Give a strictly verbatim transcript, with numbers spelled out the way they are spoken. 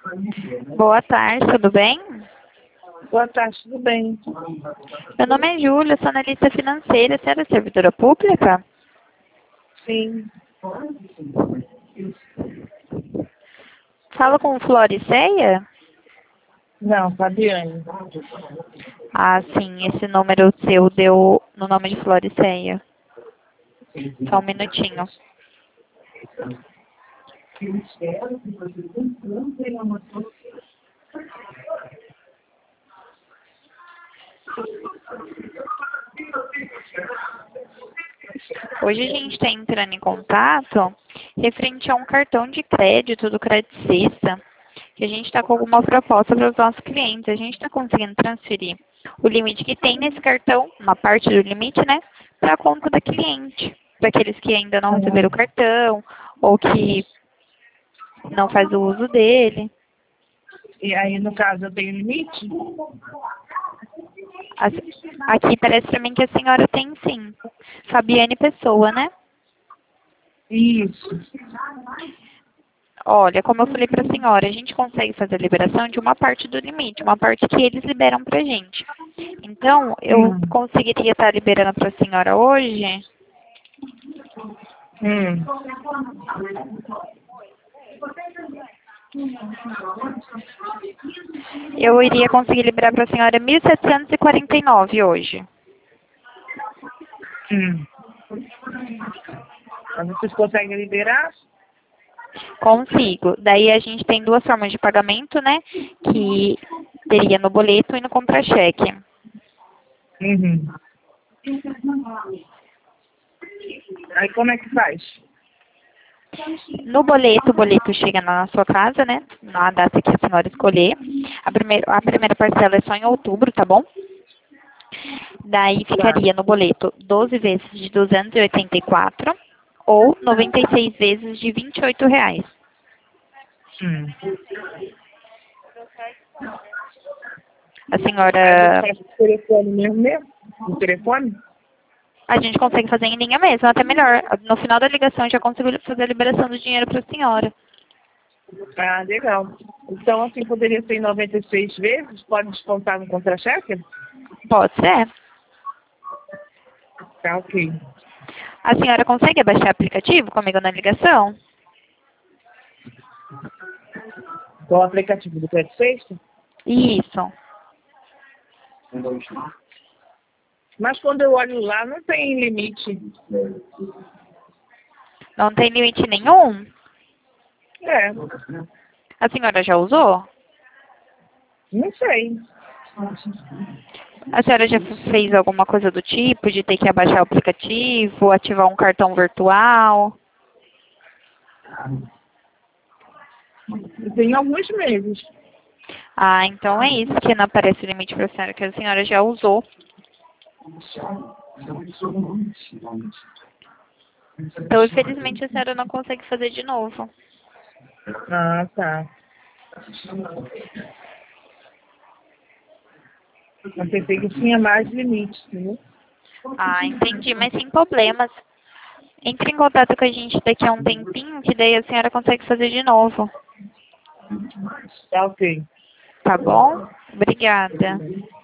Boa tarde, tudo bem? Boa tarde, tudo bem? Meu nome é Júlia, sou analista financeira. Você é servidora pública? Sim. Fala com o Floriceia? Não, Fabiane. Ah, sim, esse número seu deu no nome de Floriceia. Só um minutinho. Hoje a gente está entrando em contato referente a um cartão de crédito do Credicista, que a gente está com alguma proposta para os nossos clientes. A gente está conseguindo transferir o limite que tem nesse cartão, uma parte do limite, né, para a conta da cliente, para aqueles que ainda não receberam o cartão ou que não faz o uso dele. E aí, no caso, eu tenho limite? As- Aqui parece para mim que a senhora tem sim. Fabiane Pessoa, né? Isso. Olha, como eu falei para a senhora, a gente consegue fazer a liberação de uma parte do limite, uma parte que eles liberam para a gente. Então, eu Hum. conseguiria estar liberando para a senhora hoje. Hum. Eu iria conseguir liberar para a senhora mil setecentos e quarenta e nove hoje. Hum. Mas vocês conseguem liberar? Consigo. Daí a gente tem duas formas de pagamento, né? Que teria no boleto e no contra-cheque. Uhum. Aí, como é que faz? No boleto, o boleto chega na sua casa, né? Na data que a senhora escolher. A primeira, a primeira parcela é só em outubro, tá bom? Daí Tá. ficaria no boleto doze vezes de duzentos e oitenta e quatro ou noventa e seis vezes de vinte e oito reais. Hum. A Aí a gente senhora, faz por telefone mesmo, mesmo? No telefone? a gente consegue fazer em linha mesmo, até melhor. No final da ligação eu já consigo fazer a liberação do dinheiro para a senhora. Ah, legal. Então, assim, poderia ser em noventa e seis vezes? Pode descontar no contra-cheque? Pode ser. Tá, ok. A senhora consegue baixar o aplicativo comigo na ligação? Qual o aplicativo do Credit Sexta? Isso. Mas quando eu olho lá, não tem limite. Não tem limite nenhum? É, A senhora já usou? não sei. A senhora já fez alguma coisa do tipo, de ter que abaixar o aplicativo, ativar um cartão virtual? Tem alguns meses. Ah, então é isso que não aparece o limite para a senhora, que a senhora já usou. Então, infelizmente, a senhora não consegue fazer de novo. Ah, tá. Eu pensei que tinha mais limites, né? Ah, entendi, mas sem problemas. Entre em contato com a gente daqui a um tempinho, que daí a senhora consegue fazer de novo. Tá, ok. Tá bom? Obrigada.